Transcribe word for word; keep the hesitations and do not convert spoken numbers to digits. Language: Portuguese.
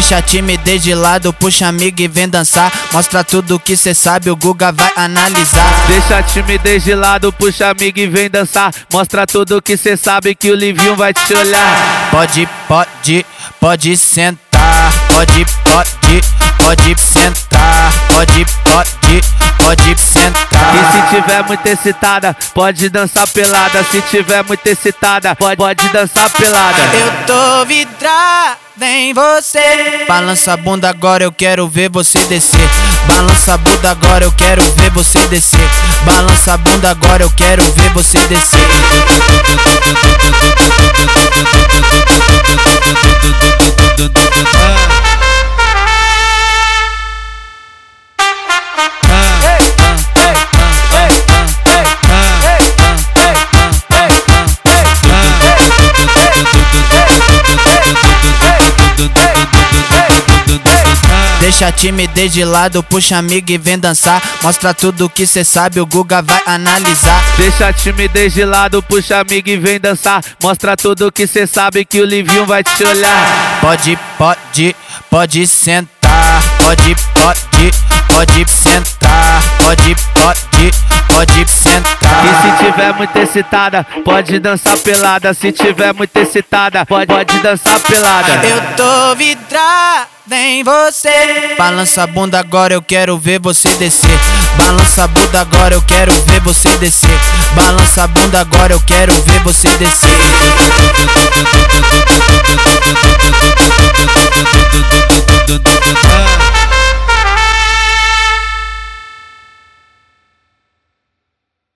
Deixa a timidez de lado, puxa amigo e vem dançar. Mostra tudo que cê sabe, o Guga vai analisar. Deixa a timidez de lado, puxa amigo e vem dançar. Mostra tudo que cê sabe que o Livinho vai te olhar. Pode, pode, pode sentar. Pode, pode, pode sentar. Pode, pode, pode sentar. E se tiver muito excitada, pode dançar pelada. Se tiver muito excitada, pode, pode dançar pelada. Eu tô vidrada em você. Balança a bunda agora, eu quero ver você descer. Balança a bunda agora, eu quero ver você descer. Balança a bunda agora, eu quero ver você descer. Deixa a timidez de lado, puxa amigo e vem dançar. Mostra tudo que cê sabe, o Guga vai analisar. Deixa a timidez de lado, puxa amigo e vem dançar. Mostra tudo que cê sabe que o Livinho vai te olhar. Pode, pode, pode sentar. Pode, pode, pode sentar. Pode, pode, pode sentar. E se tiver muito excitada, pode dançar pelada. Se tiver muito excitada, pode, pode dançar pelada. Eu tô vidrada em você. Balança a bunda agora, eu quero ver você descer. Balança a bunda agora, eu quero ver você descer. Balança a bunda agora, eu quero ver você descer.